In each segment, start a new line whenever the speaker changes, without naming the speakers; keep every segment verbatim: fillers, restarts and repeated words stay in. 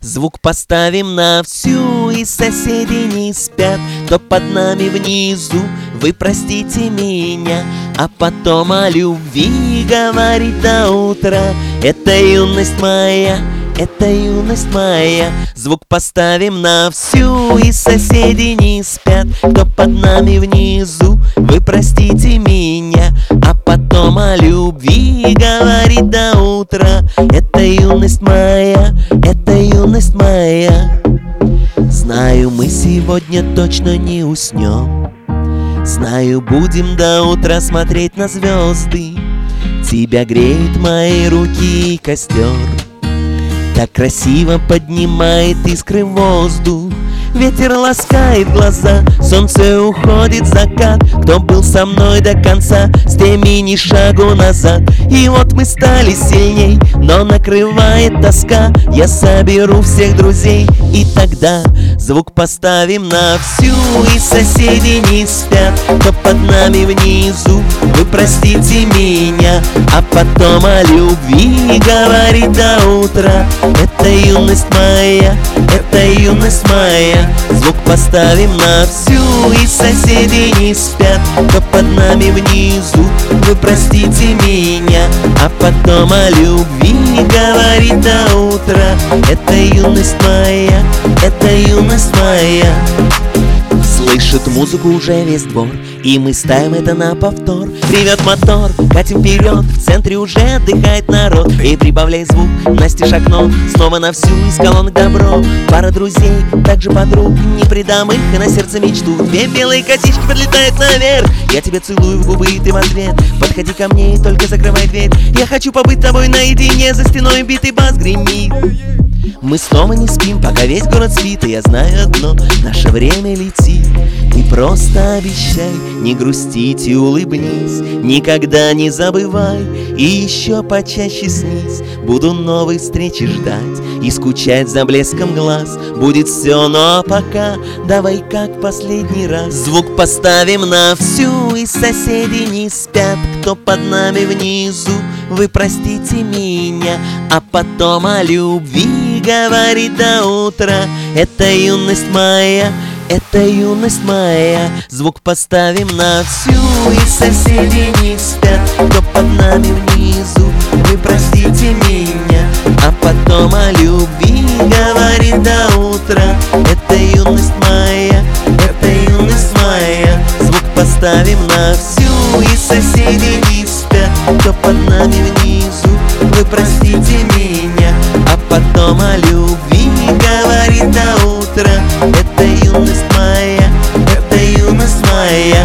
Звук поставим на всю, и соседи не спят. Кто под нами внизу, вы простите меня. А потом о любви говорить до утра. Это юность моя, это юность моя. Звук поставим на всю, и соседи не спят. Кто под нами внизу, вы простите меня. А потом о любви говорить до утра. Это юность моя, это юность моя. Знаю, мы сегодня точно не уснем. Знаю, будем до утра смотреть на звезды. Тебя греют мои руки и костер. Так красиво поднимает искры в воздух. Ветер ласкает глаза, солнце уходит в закат. Кто был со мной до конца, с теми ни шагу назад. И вот мы стали сильней, но накрывает тоска. Я соберу всех друзей, и тогда звук поставим на всю, и соседи не спят. Кто под нами внизу, вы простите меня. А потом о любви говорить до утра. Это юность моя, это юность моя. Звук поставим на всю, и соседи не спят. Кто под нами внизу, вы простите меня. А потом о любви говорить до утра. Это юность моя, это юность моя. Слышит музыку уже весь двор, и мы ставим это на повтор. Ревет мотор, катим вперед, в центре уже отдыхает народ. И прибавляй звук, настежь окно, снова на всю, из колонок добро. Пара друзей, также подруг, не предам их, и на сердце мечту. Две белые котички подлетают наверх. Я тебя целую в губы, и ты в ответ. Подходи ко мне и только закрывай дверь. Я хочу побыть с тобой наедине, за стеной битый бас гремит. Мы снова не спим, пока весь город спит. И я знаю одно, наше время летит. Ты просто обещай не грустить и улыбнись. Никогда не забывай и еще почаще снись. Буду новой встречи ждать и скучать за блеском глаз. Будет все, но пока давай как последний раз. Звук поставим на всю, и соседи не спят. Кто под нами внизу, вы простите меня. А потом о любви говорить до утра. Это юность моя, это юность моя. Звук поставим на всю, и соседи не спят. Кто под нами внизу, вы простите меня. А потом о любви говорить до утра. Это юность моя, это юность моя. Звук поставим на всю, и соседи не спят. Кто под нами внизу, вы простите меня. А потом о любви говорить до утра. Это юность моя, это юность моя.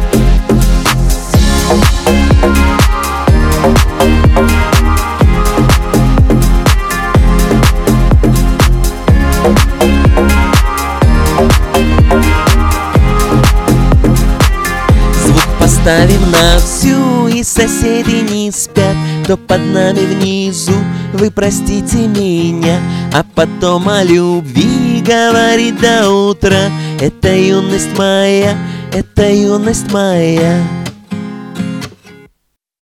Звук поставим на всю, и соседи не спят. Кто под нами внизу, вы простите меня. А потом о любви говорить до утра. Это юность моя, это юность моя.